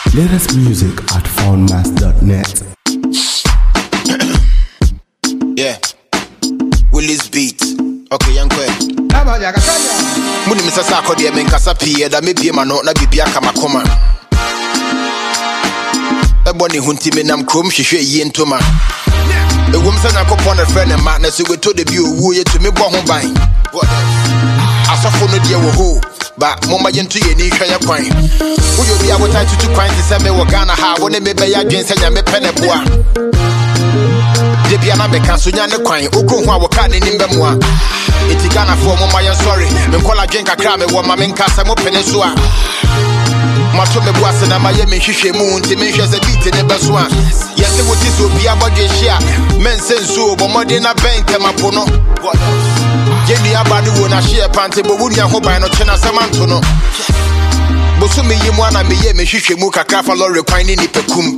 Latest music at foundmass.net. Yeah, Willis beat. Okay, Yankwe. Muni misasa akodi ya menkasa piye da mebie mano na bibia kama koma. Eboni hunti me nam krom hwehwe yie ntoma. Ewom se na kopon na friend ma na se weto de bi owu ye to me bo ho ban. Asofo no de wo ho ba momma yentu ye ni hwa ya kwan. Uyo bi abota tutu kwan se me wo Ghana ha wo ne me be ya dwen se nya me pene boa. Debi ana beka so nya ne kwan ogo ho a wo ka ne nimbe mo a. Eti Ghana for momma ye sorry. Me kola dwen kakra me wo ma me nka se mo pene so a. Mato me boase na ma ye me hwehwe mu nti me hwese beat ne beso a. Yese wo ti so bi abodwe hia. Men senso bo mode na bank mapo no. Yeni abade wo na share pante bo wunya ho ban no chena samanto no. Boso me yimu ana me ye me hwehwe mu kakra fa lorry kwan ni nipekum.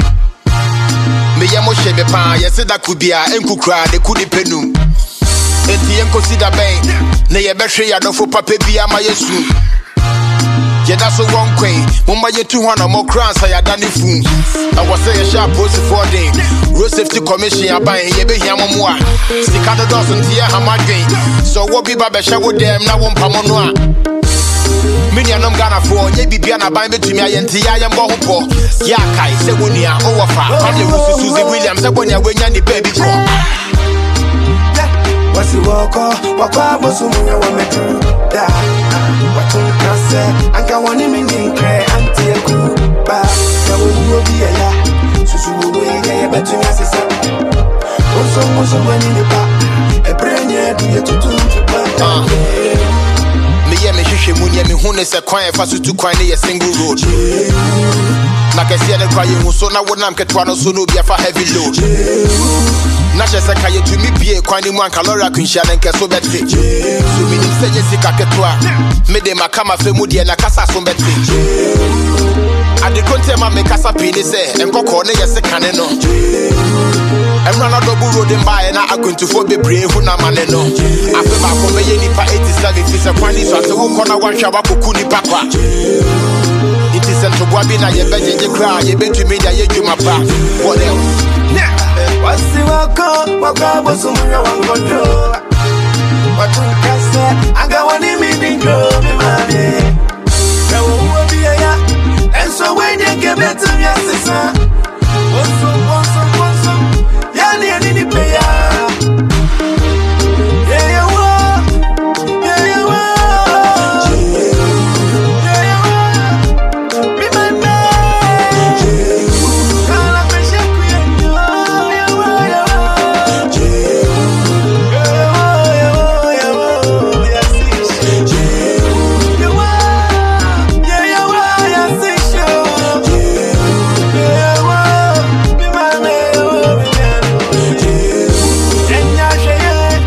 Me ye mo hye me pa yese da kubia enkukura de kudi penum. Enti enkosi da ben na ye behwe ya dofo papa bia ma yesu. Yeda so one quay, mumma ye 200 more crowns I had done it fun. I was say a sharp post for day. Road safety commission ya buying ye be here more. Stick out the dozen tia hamagay. So what be babesha with them now one pamonoa. Many anom Ghana for ye be biana buy me to me ayentia yam boho. Ya kai se wunia overfa. Family was Susie Williams, the one ya when ya baby call. What's the walker, was who you want me to die? What you say? I got one in the cray and take a cool back. There will be a ya. So you will be a better message. Also, when in the back, a brain yet, do you to me ye me hwehwe mu nye me hu ne se kwan fa so tu kwan ne ye single road. Na ka sie ne kwa ye hu so na wonam ketwa no so no bia fa heavy load. Na je se ka ye tu mi bie kwan ni mu anka lorry akunhia ne nke so bete. So mi nim se ye sika ketwa me de makama fe mu de na kasa so bete. Ade konte ma me kasa pini se enkoko ne ye se kane no. Emra na double road mbae na akontufo bebre hu na mane no. Afe ba ko be ye nipa 87 fi se kwani so ase wo kona wanhwa ba koku nipa kwa. It is ento boa bi na ye bejeje kra ye betumi da ye dwuma pa. What else? What's the waka was some ya wan control. What you can say? I got one in me go me mami. Now who be ya? And so when you get better your sister.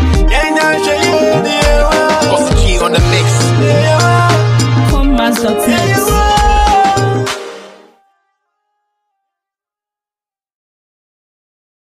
Foundmass.net.